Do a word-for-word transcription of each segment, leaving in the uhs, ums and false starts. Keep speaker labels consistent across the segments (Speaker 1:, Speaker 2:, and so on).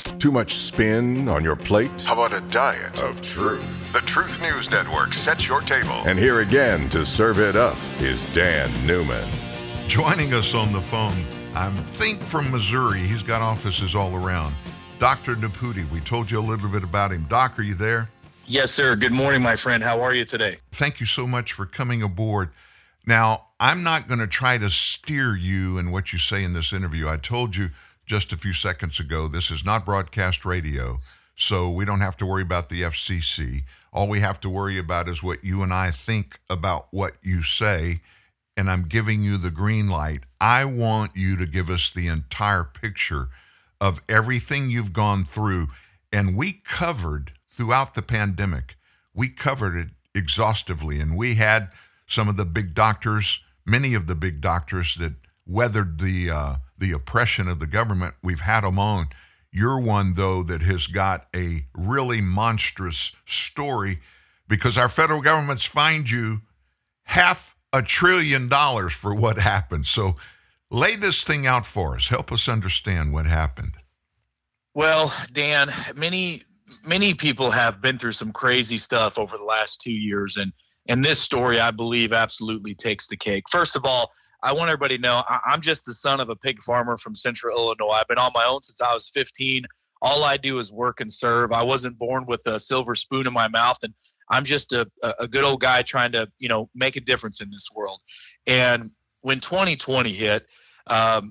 Speaker 1: Too much spin on your plate? How about a diet of truth? The Truth News Network sets your table. And here again to serve it up is Dan Newman.
Speaker 2: Joining us on the phone, I think from Missouri. He's got offices all around. Doctor Naputi, we told you a little bit about him. Doc, are you there?
Speaker 3: Yes, sir. Good morning, my friend. How are you today?
Speaker 2: Thank you so much for coming aboard. Now, I'm not going to try to steer you in what you say in this interview. I told you just a few seconds ago, this is not broadcast radio, so we don't have to worry about the F C C. All we have to worry about is what you and I think about what you say, and I'm giving you the green light. I want you to give us the entire picture of everything you've gone through, and we covered throughout the pandemic, we covered it exhaustively, and we had some of the big doctors, many of the big doctors that weathered the uh, the oppression of the government. We've had them on. You're one, though, that has got a really monstrous story because our federal government's fined you half a trillion dollars for what happened. So lay this thing out for us. Help us understand what happened.
Speaker 3: Well, Dan, many many people have been through some crazy stuff over the last two years, and and this story, I believe, absolutely takes the cake. First of all, I want everybody to know I- I'm just the son of a pig farmer from Central Illinois. I've been on my own since I was fifteen. All I do is work and serve. I wasn't born with a silver spoon in my mouth, and I'm just a, a good old guy trying to, you know, make a difference in this world. And when twenty twenty hit, um,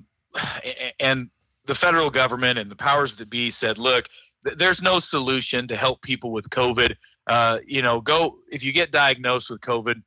Speaker 3: and the federal government and the powers that be said, look, th- there's no solution to help people with COVID. Uh, you know, go if you get diagnosed with COVID,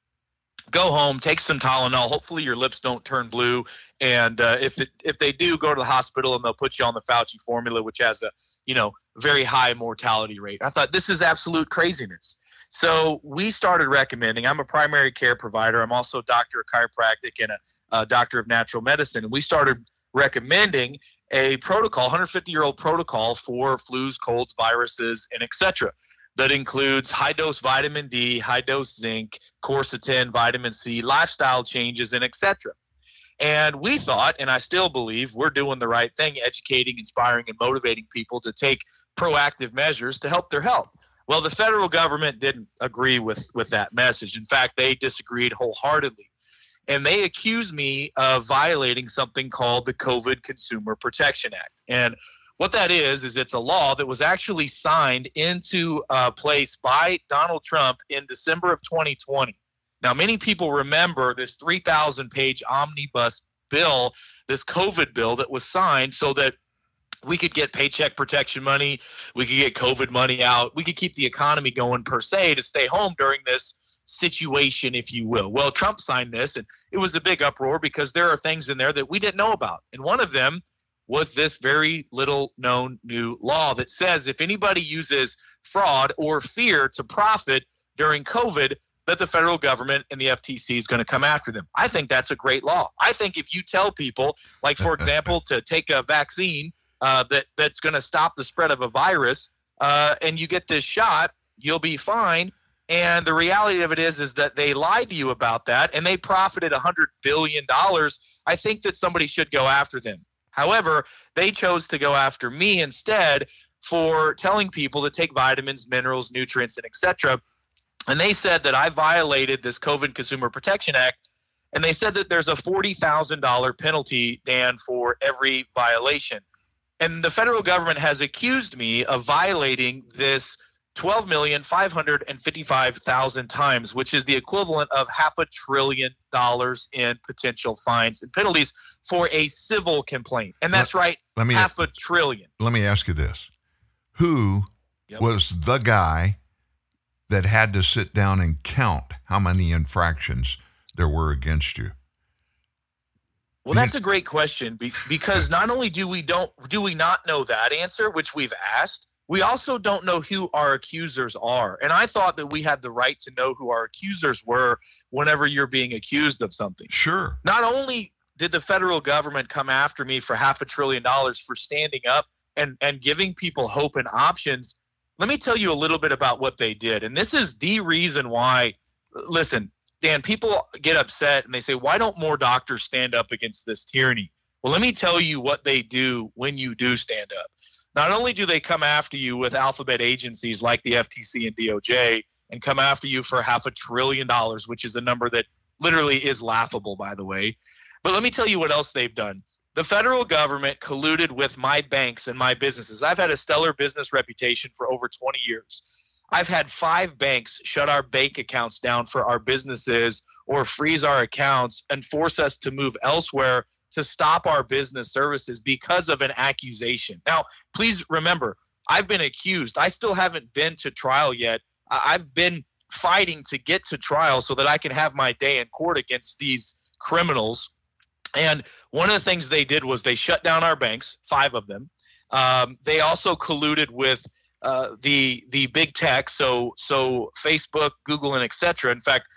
Speaker 3: go home, take some Tylenol. Hopefully your lips don't turn blue. And uh, if it, if they do, go to the hospital and they'll put you on the Fauci formula, which has a, you know, very high mortality rate. I thought this is absolute craziness. So we started recommending, I'm a primary care provider. I'm also a doctor of chiropractic and a, a doctor of natural medicine. And we started recommending a protocol, one hundred fifty year old protocol for flus, colds, viruses, and et cetera. That includes high-dose vitamin D, high-dose zinc, quercetin, vitamin C, lifestyle changes, and et cetera. And we thought, and I still believe, we're doing the right thing, educating, inspiring, and motivating people to take proactive measures to help their health. Well, the federal government didn't agree with, with that message. In fact, they disagreed wholeheartedly. And they accused me of violating something called the COVID Consumer Protection Act. And what that is, is it's a law that was actually signed into uh, place by Donald Trump in December of twenty twenty. Now, many people remember this three thousand page omnibus bill, this COVID bill that was signed so that we could get paycheck protection money, we could get COVID money out, we could keep the economy going per se to stay home during this situation, if you will. Well, Trump signed this, and it was a big uproar because there are things in there that we didn't know about. And one of them was this very little known new law that says if anybody uses fraud or fear to profit during COVID, that the federal government and the F T C is going to come after them. I think that's a great law. I think if you tell people, like, for example, to take a vaccine uh, that that's going to stop the spread of a virus uh, and you get this shot, you'll be fine. And the reality of it is, is that they lied to you about that and they profited one hundred billion dollars. I think that somebody should go after them. However, they chose to go after me instead for telling people to take vitamins, minerals, nutrients, and et cetera. And they said that I violated this COVID Consumer Protection Act. And they said that there's a forty thousand dollars penalty, Dan, for every violation. And the federal government has accused me of violating this twelve million five hundred fifty-five thousand times, which is the equivalent of half a trillion dollars in potential fines and penalties for a civil complaint. And that's let, right, let me, half a trillion.
Speaker 2: Let me ask you this. Who yep. was the guy that had to sit down and count how many infractions there were against you?
Speaker 3: Well, that's a great question because not only do we don't do we not know that answer, which we've asked, we also don't know who our accusers are. And I thought that we had the right to know who our accusers were whenever you're being accused of something.
Speaker 2: Sure.
Speaker 3: Not only did the federal government come after me for half a trillion dollars for standing up and, and giving people hope and options, let me tell you a little bit about what they did. And this is the reason why, listen, Dan, people get upset and they say, why don't more doctors stand up against this tyranny? Well, let me tell you what they do when you do stand up. not only do they come after you with alphabet agencies like the F T C and D O J and come after you for half a trillion dollars, which is a number that literally is laughable, by the way. But let me tell you what else they've done. The federal government colluded with my banks and my businesses. I've had a stellar business reputation for over twenty years. I've had five banks shut our bank accounts down for our businesses or freeze our accounts and force us to move elsewhere to stop our business services because of an accusation. Now, please remember, I've been accused. I still haven't been to trial yet. I've been fighting to get to trial so that I can have my day in court against these criminals. And one of the things they did was they shut down our banks, five of them. Um, they also colluded with uh, the the big tech, so so Facebook, Google, and et cetera. In fact,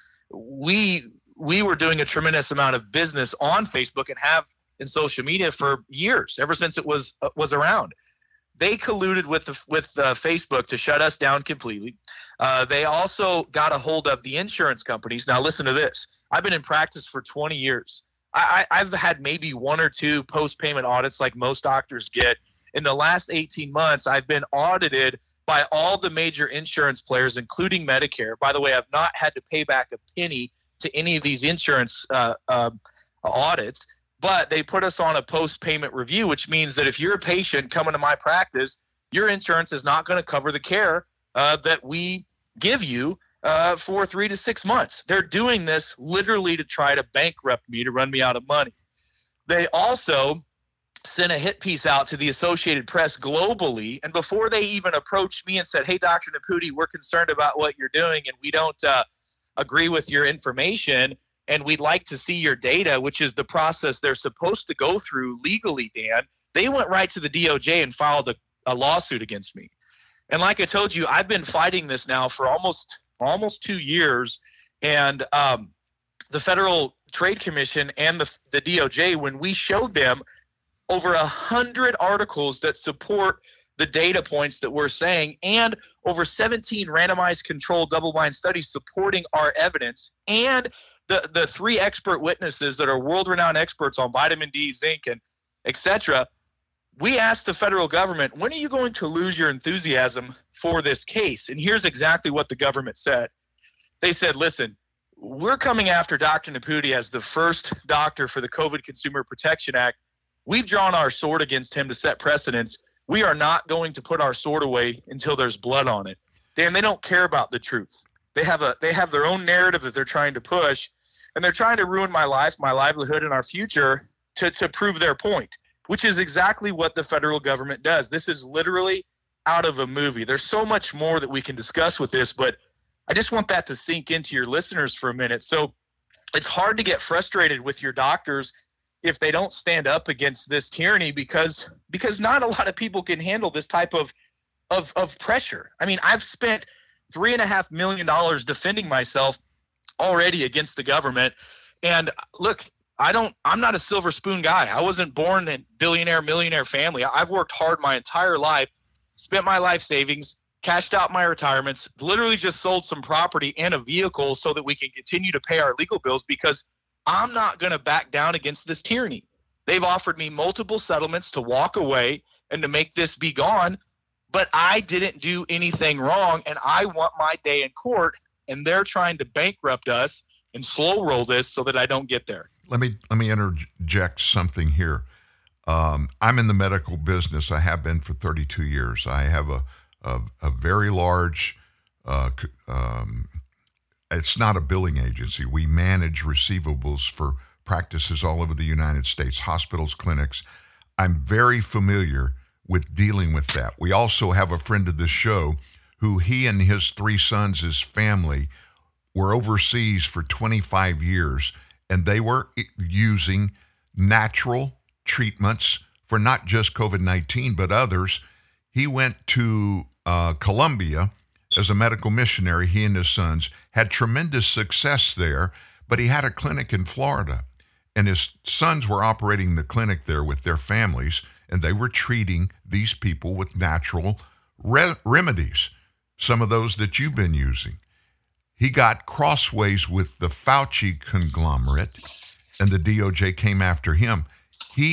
Speaker 3: we we were doing a tremendous amount of business on Facebook and have in social media for years, ever since it was uh, was around. They colluded with the, with uh, Facebook to shut us down completely. Uh, they also got a hold of the insurance companies. Now, listen to this. I've been in practice for twenty years. I, I've had maybe one or two post-payment audits like most doctors get. In the last eighteen months, I've been audited by all the major insurance players, including Medicare. By the way, I've not had to pay back a penny to any of these insurance uh, uh, audits, but they put us on a post-payment review, which means that if you're a patient coming to my practice, your insurance is not going to cover the care uh, that we give you Uh, for three to six months. They're doing this literally to try to bankrupt me, to run me out of money. They also sent a hit piece out to the Associated Press globally, and before they even approached me and said, hey, Doctor Naputi, we're concerned about what you're doing, and we don't uh, agree with your information, and we'd like to see your data, which is the process they're supposed to go through legally, Dan. They went right to the D O J and filed a, a lawsuit against me. And like I told you, I've been fighting this now for almost – almost two years, and um, the Federal Trade Commission and the, the D O J, when we showed them over a hundred articles that support the data points that we're saying, and over seventeen randomized controlled double-blind studies supporting our evidence, and the, the three expert witnesses that are world-renowned experts on vitamin D, zinc, and et cetera, we asked the federal government, when are you going to lose your enthusiasm for this case? And here's exactly what the government said. They said, listen, we're coming after Doctor Naputi as the first doctor for the COVID Consumer Protection Act. We've drawn our sword against him to set precedents. We are not going to put our sword away until there's blood on it. Dan, they don't care about the truth. They have a they have their own narrative that they're trying to push, and they're trying to ruin my life, my livelihood, and our future to, to prove their point, which is exactly what the federal government does. This is literally out of a movie. There's so much more that we can discuss with this, but I just want that to sink into your listeners for a minute. So it's hard to get frustrated with your doctors if they don't stand up against this tyranny, because because not a lot of people can handle this type of of, of pressure. I mean, I've spent three and a half million dollars defending myself already against the government. And look, I don't, I'm not a silver spoon guy. I wasn't born in billionaire, millionaire family. I've worked hard my entire life, spent my life savings, cashed out my retirements, literally just sold some property and a vehicle so that we can continue to pay our legal bills, because I'm not going to back down against this tyranny. They've offered me multiple settlements to walk away and to make this be gone, but I didn't do anything wrong, and I want my day in court, and they're trying to bankrupt us and slow roll this so that I don't get there.
Speaker 2: Let me let me interject something here. Um, I'm in the medical business. I have been for thirty-two years. I have a a, a very large. Uh, um, it's not a billing agency. We manage receivables for practices all over the United States, hospitals, clinics. I'm very familiar with dealing with that. We also have a friend of the show who he and his three sons, his family, were overseas for twenty-five years. And they were using natural treatments for not just COVID nineteen, but others. He went to uh, Colombia as a medical missionary. He and his sons had tremendous success there, but he had a clinic in Florida. And his sons were operating the clinic there with their families, and they were treating these people with natural re- remedies, some of those that you've been using. He got crossways with the Fauci conglomerate, and the D O J came after him. He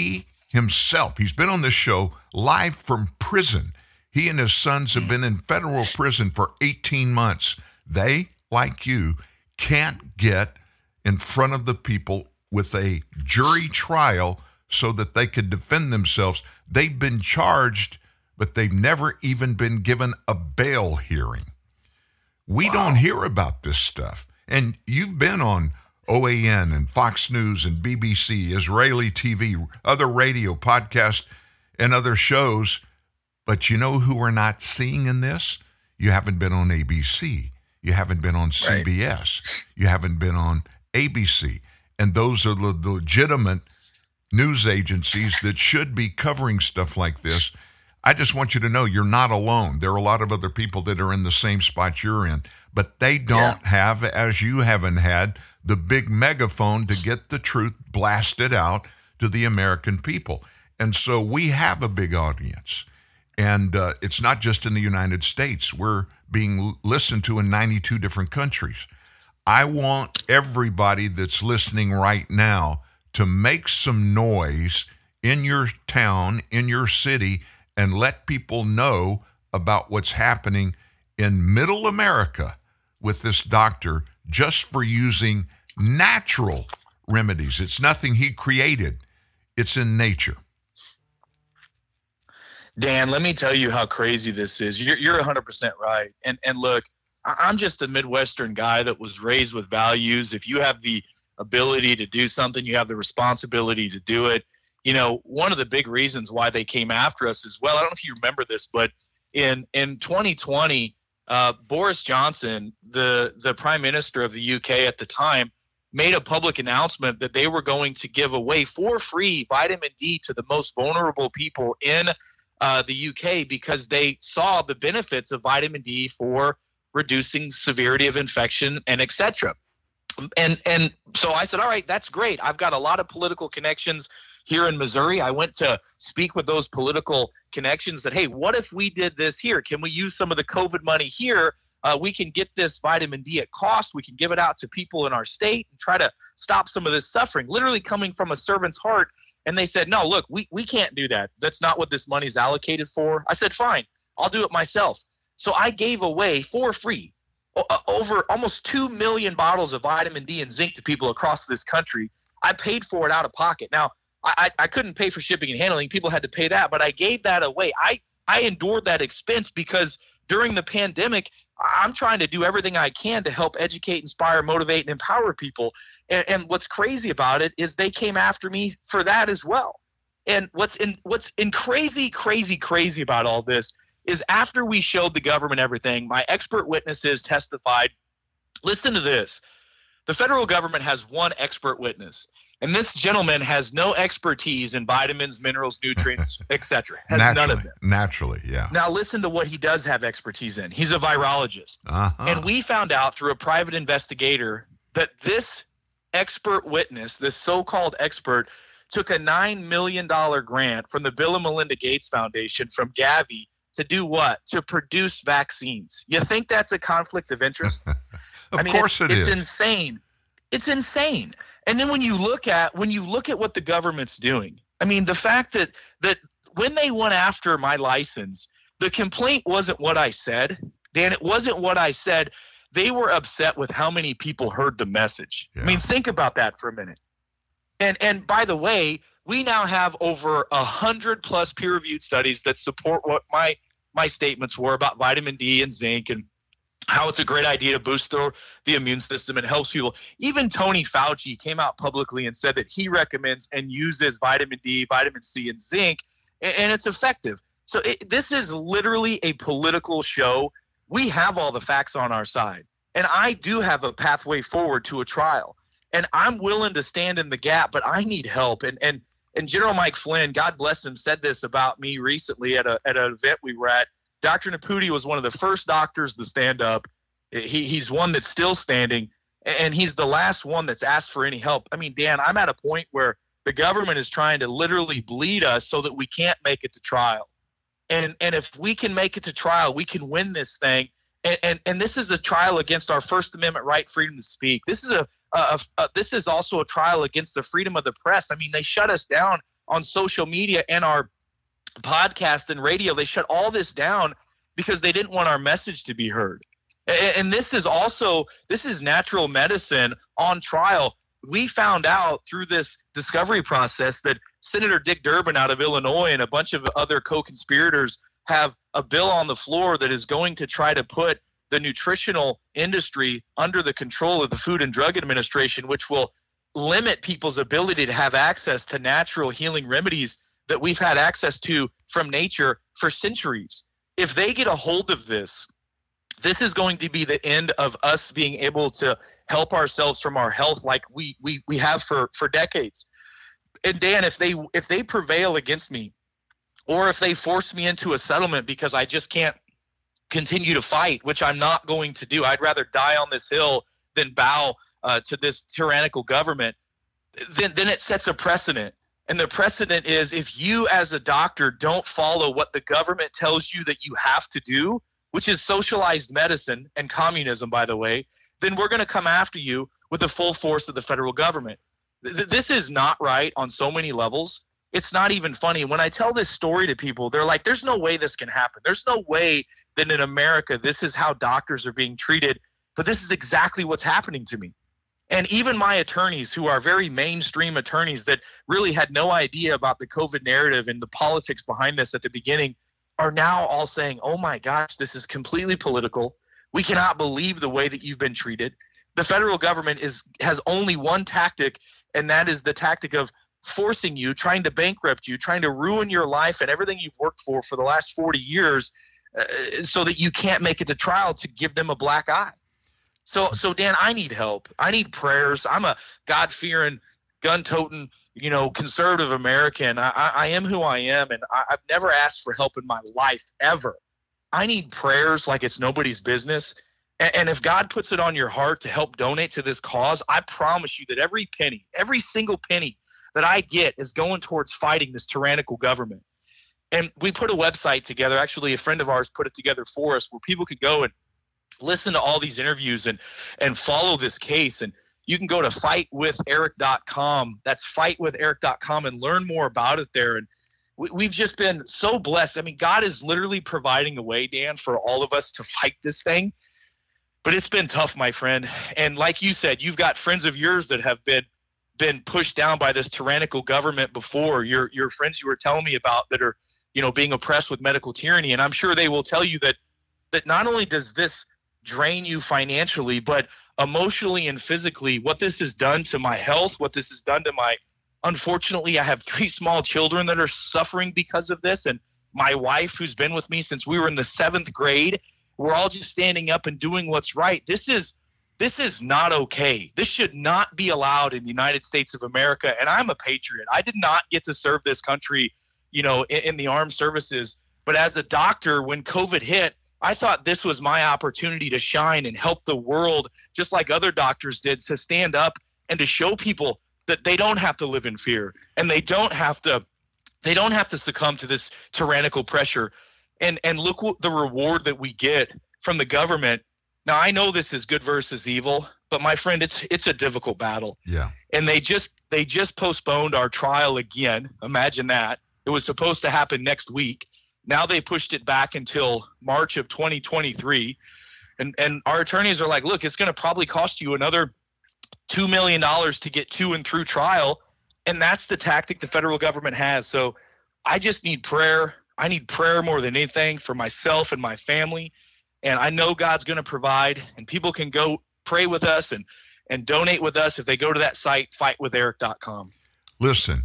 Speaker 2: himself. He's been on this show live from prison. He and his sons have been in federal prison for eighteen months. They, like you, can't get in front of the people with a jury trial so that they could defend themselves. They've been charged, but they've never even been given a bail hearing. We wow. don't hear about this stuff. And you've been on O A N and Fox News and B B C, Israeli T V, other radio, podcasts, and other shows. But you know who we're not seeing in this? You haven't been on A B C. You haven't been on C B S. Right. You haven't been on A B C. And those are the legitimate news agencies that should be covering stuff like this. I just want you to know you're not alone. There are a lot of other people that are in the same spot you're in, but they don't yeah. have, as you haven't had, the big megaphone to get the truth blasted out to the American people. And so we have a big audience. And uh, it's not just in the United States. We're being listened to in ninety-two different countries. I want everybody that's listening right now to make some noise in your town, in your city, and let people know about what's happening in middle America with this doctor just for using natural remedies. It's nothing he created. It's in nature.
Speaker 3: Dan, let me tell you how crazy this is. You're, you're one hundred percent right. And and look, I'm just a Midwestern guy that was raised with values. If you have the ability to do something, you have the responsibility to do it. You know, one of the big reasons why they came after us as well, I don't know if you remember this, but in in twenty twenty, uh, Boris Johnson, the, the prime minister of the U K at the time, made a public announcement that they were going to give away for free vitamin D to the most vulnerable people in uh, the U K because they saw the benefits of vitamin D for reducing severity of infection and et cetera. And and so I said, all right, that's great. I've got a lot of political connections here in Missouri. I went to speak with those political connections that, hey, what if we did this here? Can we use some of the COVID money here? Uh, we can get this vitamin D at cost. We can give it out to people in our state and try to stop some of this suffering, literally coming from a servant's heart. And they said, no, look, we, we can't do that. That's not what this money is allocated for. I said, fine, I'll do it myself. So I gave away for free over almost two million bottles of vitamin D and zinc to people across this country. I paid for it out of pocket. Now, I, I couldn't pay for shipping and handling. People had to pay that, but I gave that away. I, I endured that expense because during the pandemic, I'm trying to do everything I can to help educate, inspire, motivate, and empower people. And, and what's crazy about it is they came after me for that as well. And what's in what's in crazy, crazy, crazy about all this is after we showed the government everything, my expert witnesses testified. Listen to this. The federal government has one expert witness, and this gentleman has no expertise in vitamins, minerals, nutrients, et cetera. Has
Speaker 2: naturally,
Speaker 3: none of them.
Speaker 2: Naturally, yeah.
Speaker 3: Now listen to what he does have expertise in. He's a virologist.
Speaker 2: Uh-huh.
Speaker 3: And we found out through a private investigator that this expert witness, this so-called expert, took a nine million dollars grant from the Bill and Melinda Gates Foundation from Gavi to do what? To produce vaccines. You think that's a conflict of interest?
Speaker 2: Of
Speaker 3: I mean,
Speaker 2: course
Speaker 3: it's,
Speaker 2: it
Speaker 3: it's
Speaker 2: is.
Speaker 3: insane. It's insane. And then when you look at when you look at what the government's doing, I mean, the fact that that when they went after my license, the complaint wasn't what I said, Dan. It wasn't what I said. They were upset with how many people heard the message.
Speaker 2: Yeah.
Speaker 3: I mean, think about that for a minute. And and by the way, we now have over a hundred plus peer-reviewed studies that support what my my statements were about vitamin D and zinc and how it's a great idea to boost the, the immune system and helps people. Even Tony Fauci came out publicly and said that he recommends and uses vitamin D, vitamin C, and zinc, and, and it's effective. So it, this is literally a political show. We have all the facts on our side, and I do have a pathway forward to a trial, and I'm willing to stand in the gap, but I need help. And and and General Mike Flynn, God bless him, said this about me recently at a at an event we were at. Doctor Naputi was one of the first doctors to stand up. He, he's one that's still standing, and he's the last one that's asked for any help. I mean, Dan, I'm at a point where the government is trying to literally bleed us so that we can't make it to trial. And and if we can make it to trial, we can win this thing. And and, and this is a trial against our First Amendment right, freedom to speak. This is a, a, a this is also a trial against the freedom of the press. I mean, they shut us down on social media and our podcast and radio. They shut all this down because they didn't want our message to be heard. And, and this is also, this is natural medicine on trial. We found out through this discovery process that Senator Dick Durbin out of Illinois and a bunch of other co-conspirators have a bill on the floor that is going to try to put the nutritional industry under the control of the Food and Drug Administration, which will limit people's ability to have access to natural healing remedies that we've had access to from nature for centuries. If they get a hold of this, this is going to be the end of us being able to help ourselves from our health like we we we have for, for decades. And Dan, if they if they prevail against me, or if they force me into a settlement because I just can't continue to fight, which I'm not going to do, I'd rather die on this hill than bow uh, to this tyrannical government, then, then it sets a precedent. And the precedent is, if you as a doctor don't follow what the government tells you that you have to do, which is socialized medicine and communism, by the way, then we're going to come after you with the full force of the federal government. Th- this is not right on so many levels. It's not even funny. When I tell this story to people, they're like, there's no way this can happen. There's no way that in America this is how doctors are being treated. But this is exactly what's happening to me. And even my attorneys, who are very mainstream attorneys that really had no idea about the COVID narrative and the politics behind this at the beginning, are now all saying, oh my gosh, this is completely political. We cannot believe the way that you've been treated. The federal government is has only one tactic, and that is the tactic of forcing you, trying to bankrupt you, trying to ruin your life and everything you've worked for for the last forty years uh, so that you can't make it to trial, to give them a black eye. So, so Dan, I need help. I need prayers. I'm a God-fearing, gun-toting, you know, conservative American. I, I, I am who I am, and I, I've never asked for help in my life, ever. I need prayers like it's nobody's business. And, and if God puts it on your heart to help donate to this cause, I promise you that every penny, every single penny that I get is going towards fighting this tyrannical government. And we put a website together. Actually, a friend of ours put it together for us, where people could go and listen to all these interviews and and follow this case. And you can go to fight with eric dot com. That's fight with eric dot com, and learn more about it there. And we, we've just been so blessed. I mean, God is literally providing a way, Dan, for all of us to fight this thing. But it's been tough, my friend. And like you said, you've got friends of yours that have been been pushed down by this tyrannical government before. Your your friends you were telling me about that are, you know, being oppressed with medical tyranny. And I'm sure they will tell you that that not only does this drain you financially, but emotionally and physically, what this has done to my health, what this has done to my, unfortunately, I have three small children that are suffering because of this. And my wife, who's been with me since we were in the seventh grade, we're all just standing up and doing what's right. This is, this is not okay. This should not be allowed in the United States of America. And I'm a patriot. I did not get to serve this country, you know, in, in the armed services. But as a doctor, when COVID hit, I thought this was my opportunity to shine and help the world, just like other doctors did, to stand up and to show people that they don't have to live in fear, and they don't have to they don't have to succumb to this tyrannical pressure. And and look what the reward that we get from the government. Now, I know this is good versus evil, but my friend, it's it's a difficult battle.
Speaker 2: Yeah.
Speaker 3: And they just they just postponed our trial again. Imagine that. It was supposed to happen next week. Now they pushed it back until March of twenty twenty-three. And and our attorneys are like, look, it's going to probably cost you another two million dollars to get to and through trial. And that's the tactic the federal government has. So I just need prayer. I need prayer more than anything for myself and my family. And I know God's going to provide. And people can go pray with us and, and donate with us if they go to that site, fight with eric dot com.
Speaker 2: Listen.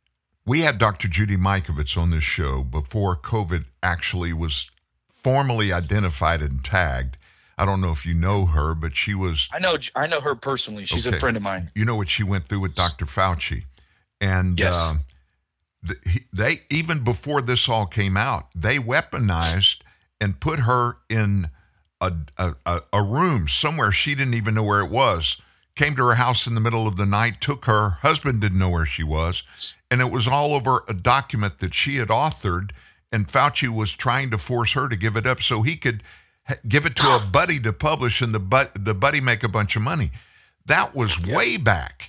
Speaker 2: We had Doctor Judy Mikovits on this show before COVID actually was formally identified and tagged. I don't know if you know her, but she was...
Speaker 3: I know I know her personally. She's okay. A friend of mine.
Speaker 2: You know what she went through with Doctor Fauci. And
Speaker 3: yes.
Speaker 2: uh, the, he, they even before this all came out, they weaponized and put her in a, a, a room somewhere she didn't even know where it was. Came to her house in the middle of the night, took her. Husband didn't know where she was. And it was all over a document that she had authored, and Fauci was trying to force her to give it up so he could ha- give it to a buddy to publish, and the, but- the buddy make a bunch of money. That was way back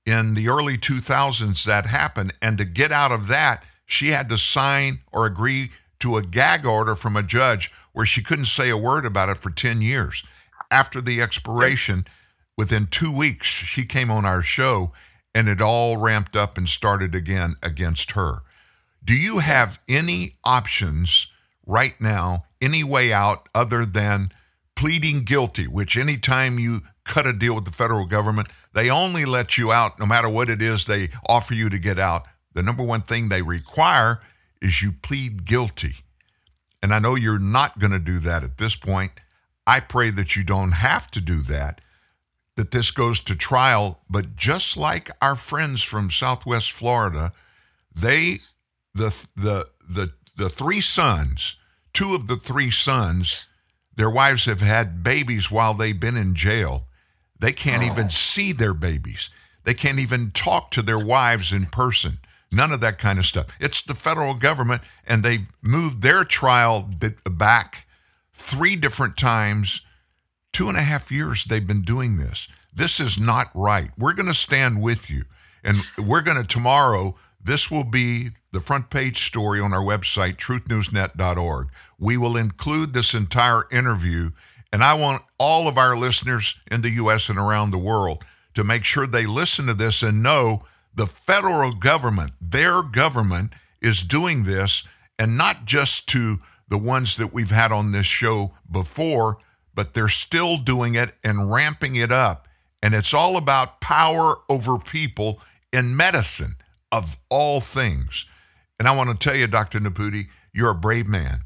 Speaker 2: in the early two thousands that happened. And to get out of that, she had to sign or agree to a gag order from a judge where she couldn't say a word about it for ten years. After the expiration, within two weeks, she came on our show and it all ramped up and started again against her. Do you have any options right now, any way out other than pleading guilty, which anytime you cut a deal with the federal government, they only let you out no matter what it is they offer you to get out. The number one thing they require is you plead guilty. And I know you're not going to do that at this point. I pray that you don't have to do that, that this goes to trial. But just like our friends from Southwest Florida, they, the the the the three sons, two of the three sons, their wives have had babies while they've been in jail. They can't oh. even see their babies. They can't even talk to their wives in person. None of that kind of stuff. It's the federal government, and they've moved their trial back three different times. Two and a half years they've been doing this. This is not right. We're going to stand with you. And we're going to tomorrow, this will be the front page story on our website, truth news net dot org. We will include this entire interview, and I want all of our listeners in the U S and around the world to make sure they listen to this and know the federal government, their government, is doing this, and not just to the ones that we've had on this show before, but they're still doing it and ramping it up. And it's all about power over people in medicine, of all things. And I want to tell you, Doctor Naputi, you're a brave man.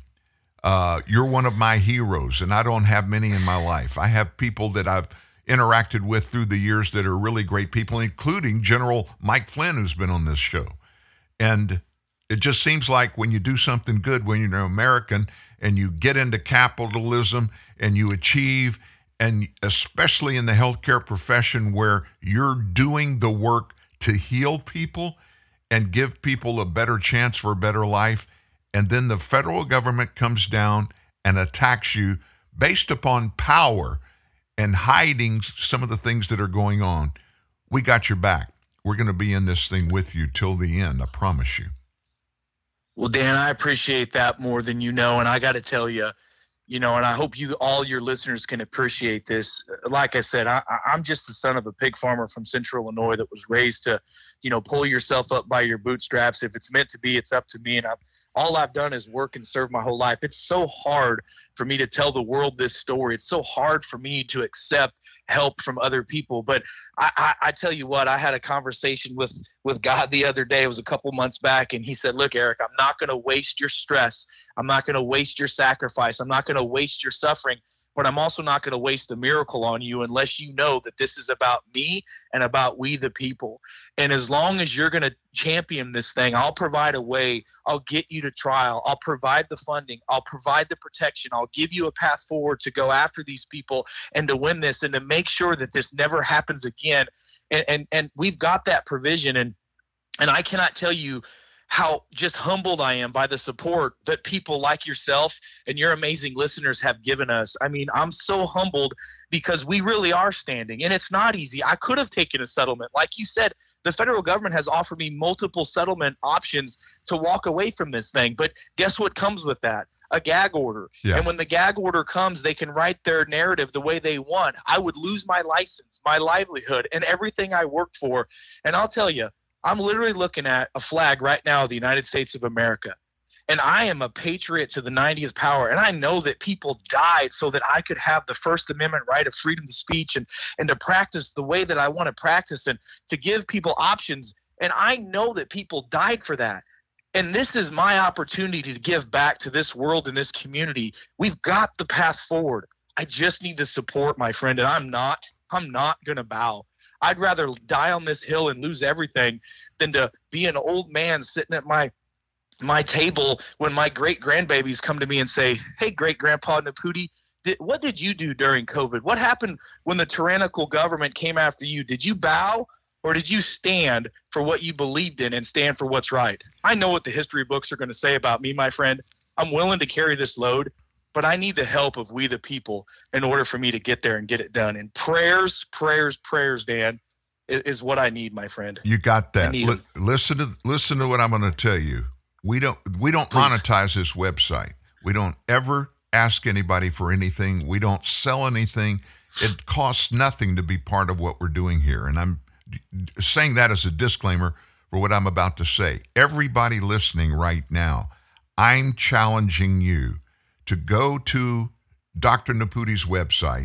Speaker 2: Uh, you're one of my heroes, and I don't have many in my life. I have people that I've interacted with through the years that are really great people, including General Mike Flynn, who's been on this show. And it just seems like when you do something good, when you're an American and you get into capitalism and you achieve, and especially in the healthcare profession where you're doing the work to heal people and give people a better chance for a better life, and then the federal government comes down and attacks you based upon power and hiding some of the things that are going on, we got your back. We're going to be in this thing with you till the end, I promise you.
Speaker 3: Well, Dan, I appreciate that more than you know, and I got to tell you, you know, and I hope you, all your listeners, can appreciate this. Like I said, I, I'm just the son of a pig farmer from Central Illinois that was raised to, you know, pull yourself up by your bootstraps. If it's meant to be, it's up to me. And I've, all I've done is work and serve my whole life. It's so hard for me to tell the world this story. It's so hard for me to accept help from other people. But I, I, I tell you what, I had a conversation with, with God the other day. It was a couple months back. And he said, look, Eric, I'm not going to waste your stress. I'm not going to waste your sacrifice. I'm not going to waste your suffering. But I'm also not going to waste a miracle on you unless you know that this is about me and about we the people. And as long as you're going to champion this thing, I'll provide a way. I'll get you to trial. I'll provide the funding. I'll provide the protection. I'll give you a path forward to go after these people and to win this and to make sure that this never happens again. And and, and we've got that provision. And and I cannot tell you how just humbled I am by the support that people like yourself and your amazing listeners have given us. I mean, I'm so humbled because we really are standing, and it's not easy. I could have taken a settlement. Like you said, the federal government has offered me multiple settlement options to walk away from this thing. But guess what comes with that? A gag order. Yeah. And when the gag order comes, they can write their narrative the way they want. I would lose my license, my livelihood, and everything I worked for. And I'll tell you, I'm literally looking at a flag right now of the United States of America. And I am a patriot to the ninetieth power. And I know that people died so that I could have the First Amendment right of freedom of speech and, and to practice the way that I want to practice and to give people options. And I know that people died for that. And this is my opportunity to give back to this world and this community. We've got the path forward. I just need the support, my friend. And I'm not, I'm not going to bow. I'd rather die on this hill and lose everything than to be an old man sitting at my my table when my great grandbabies come to me and say, hey, great grandpa Naputi, did, what did you do during COVID? What happened when the tyrannical government came after you? Did you bow or did you stand for what you believed in and stand for what's right? I know what the history books are going to say about me, my friend. I'm willing to carry this load, but I need the help of we the people in order for me to get there and get it done. And prayers, prayers, prayers, Dan. is, is what I need, my friend.
Speaker 2: You got that.
Speaker 3: I
Speaker 2: L- listen to listen to what I'm going to tell you. We don't we don't
Speaker 3: Please.
Speaker 2: monetize this website. We don't ever ask anybody for anything. We don't sell anything. It costs nothing to be part of what we're doing here. And I'm saying that as a disclaimer for what I'm about to say. Everybody listening right now, I'm challenging you to go to Doctor Naputi's website,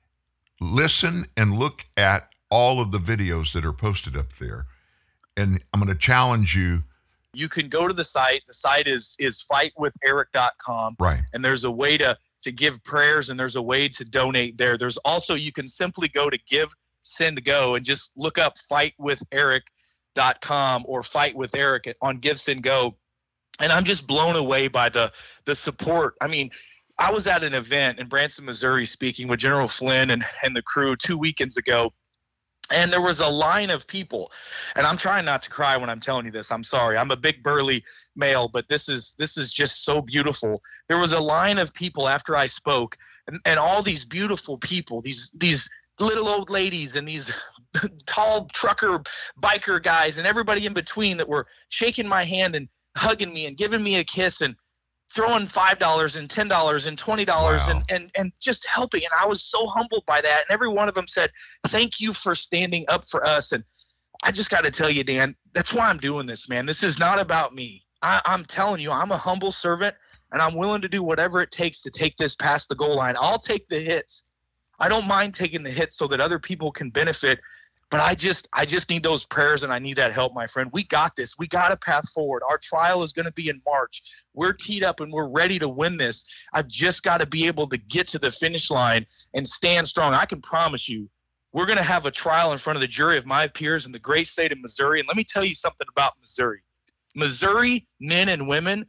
Speaker 2: listen and look at all of the videos that are posted up there. And I'm going to challenge you.
Speaker 3: You can go to the site. The site is is fight with eric dot com.
Speaker 2: Right.
Speaker 3: And there's a way to, to give prayers, and there's a way to donate there. There's also, you can simply go to Give, Send, Go and just look up fight with eric dot com or Fight with Eric on Give, Send, Go. And I'm just blown away by the the support. I mean, I was at an event in Branson, Missouri, speaking with General Flynn and, and the crew two weekends ago. And there was a line of people, and I'm trying not to cry when I'm telling you this. I'm sorry. I'm a big burly male, but this is this is just so beautiful. There was a line of people after I spoke, and, and all these beautiful people, these these little old ladies and these tall trucker biker guys and everybody in between that were shaking my hand and hugging me and giving me a kiss and throwing five dollars and ten dollars and twenty dollars
Speaker 2: Wow.
Speaker 3: and, and, and just helping. And I was so humbled by that. And every one of them said, thank you for standing up for us. And I just got to tell you, Dan, that's why I'm doing this, man. This is not about me. I, I'm telling you, I'm a humble servant, and I'm willing to do whatever it takes to take this past the goal line. I'll take the hits. I don't mind taking the hits so that other people can benefit. But I just I just need those prayers, and I need that help, my friend. We got this. We got a path forward. Our trial is going to be in March. We're teed up, and we're ready to win this. I've just got to be able to get to the finish line and stand strong. I can promise you we're going to have a trial in front of the jury of my peers in the great state of Missouri. And let me tell you something about Missouri. Missouri men and women,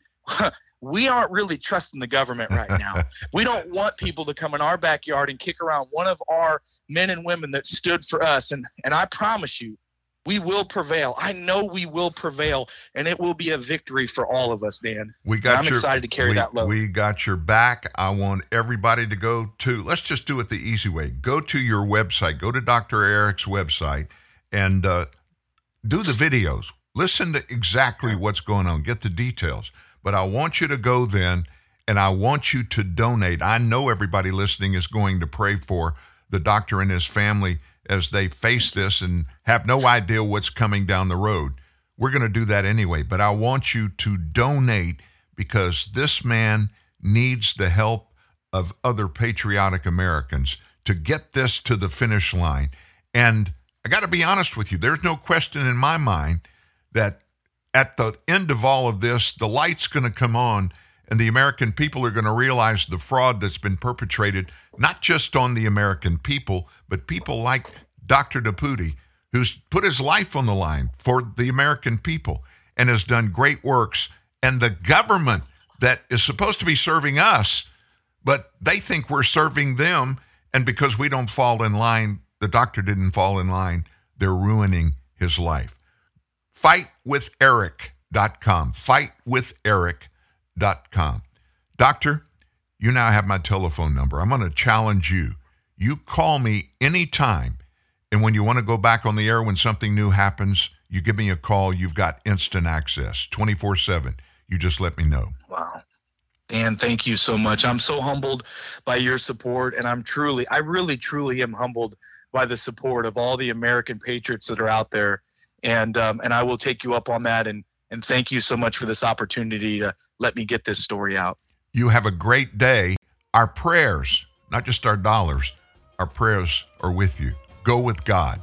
Speaker 3: we aren't really trusting the government right now. We don't want people to come in our backyard and kick around one of our men and women that stood for us. And, and I promise you, we will prevail. I know we will prevail, and it will be a victory for all of us, Dan.
Speaker 2: We got
Speaker 3: I'm
Speaker 2: your,
Speaker 3: excited to carry
Speaker 2: we,
Speaker 3: that load.
Speaker 2: We got your back. I want everybody to go to, let's just do it the easy way. Go to your website. Go to Doctor Eric's website and uh, do the videos. Listen to exactly what's going on. Get the details. But I want you to go then, and I want you to donate. I know everybody listening is going to pray for the doctor and his family as they face this and have no idea what's coming down the road. We're going to do that anyway, but I want you to donate because this man needs the help of other patriotic Americans to get this to the finish line. And I got to be honest with you, there's no question in my mind that at the end of all of this, the light's going to come on and the American people are going to realize the fraud that's been perpetrated, not just on the American people, but people like Doctor Naputi, who's put his life on the line for the American people and has done great works. And the government that is supposed to be serving us, but they think we're serving them. And because we don't fall in line, the doctor didn't fall in line, they're ruining his life. fight with eric dot com. fight with eric dot com. Doctor, you now have my telephone number. I'm going to challenge you. You call me anytime, and when you want to go back on the air when something new happens, you give me a call. You've got instant access, twenty-four seven. You just let me know.
Speaker 3: Wow. Dan, thank you so much. I'm so humbled by your support, and I'm truly, I really, truly am humbled by the support of all the American patriots that are out there. And um, and I will take you up on that, and and thank you so much for this opportunity to let me get this story out.
Speaker 2: You have a great day. Our prayers, not just our dollars, our prayers are with you. Go with God.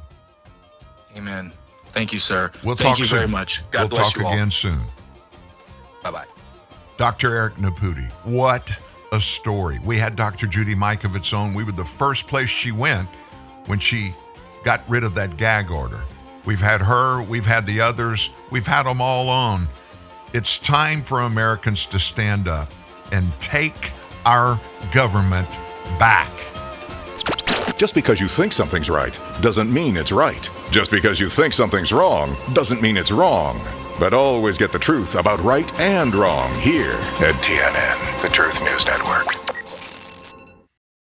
Speaker 3: Amen. Thank you, sir.
Speaker 2: We'll
Speaker 3: thank
Speaker 2: talk
Speaker 3: you
Speaker 2: soon.
Speaker 3: very much. God
Speaker 2: we'll
Speaker 3: bless
Speaker 2: talk
Speaker 3: you all.
Speaker 2: again soon.
Speaker 3: Bye-bye.
Speaker 2: Doctor Eric Naputi, what a story. We had Doctor Judy Mikovits on. We were the first place she went when she got rid of that gag order. We've had her, we've had the others, we've had them all on. It's time for Americans to stand up and take our government back.
Speaker 1: Just because you think something's right doesn't mean it's right. Just because you think something's wrong doesn't mean it's wrong. But always get the truth about right and wrong here at T N N, the Truth News Network.